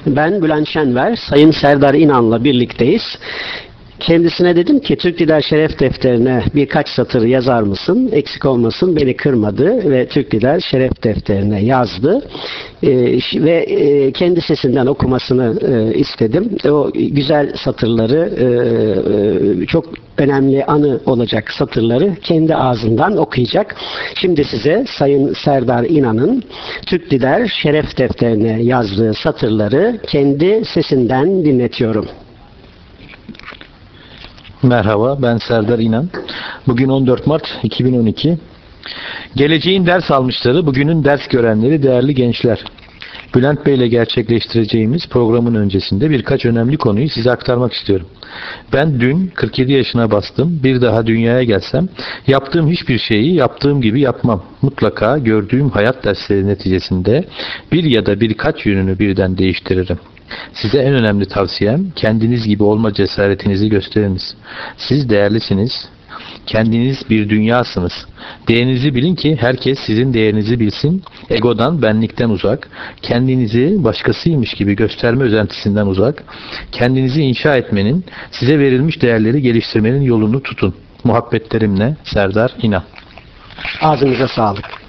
Ben Bülent Şenver, Sayın Serdar İnan'la birlikteyiz. Kendisine dedim ki Türk Lider Şeref Defteri'ne birkaç satır yazar mısın? Eksik olmasın, beni kırmadı ve Türk Lider Şeref Defteri'ne yazdı. Ve kendi sesinden okumasını istedim. O güzel satırları, çok önemli anı olacak satırları kendi ağzından okuyacak. Şimdi size Sayın Serdar İnan'ın Türk Lider Şeref Defteri'ne yazdığı satırları kendi sesinden dinletiyorum. Merhaba, ben Serdar İnan. Bugün 14 Mart 2012. Geleceğin ders almışları, bugünün ders görenleri değerli gençler. Bülent Bey ile gerçekleştireceğimiz programın öncesinde birkaç önemli konuyu size aktarmak istiyorum. Ben dün 47 yaşına bastım. Bir daha dünyaya gelsem yaptığım hiçbir şeyi yaptığım gibi yapmam. Mutlaka gördüğüm hayat dersleri neticesinde bir ya da birkaç yönünü birden değiştiririm. Size en önemli tavsiyem kendiniz gibi olma cesaretinizi gösteriniz. Siz değerlisiniz. Kendiniz bir dünyasınız. Değerinizi bilin ki herkes sizin değerinizi bilsin. Egodan, benlikten uzak. Kendinizi başkasıymış gibi gösterme özentisinden uzak. Kendinizi inşa etmenin, size verilmiş değerleri geliştirmenin yolunu tutun. Muhabbetlerimle Serdar İnan. Ağzınıza sağlık.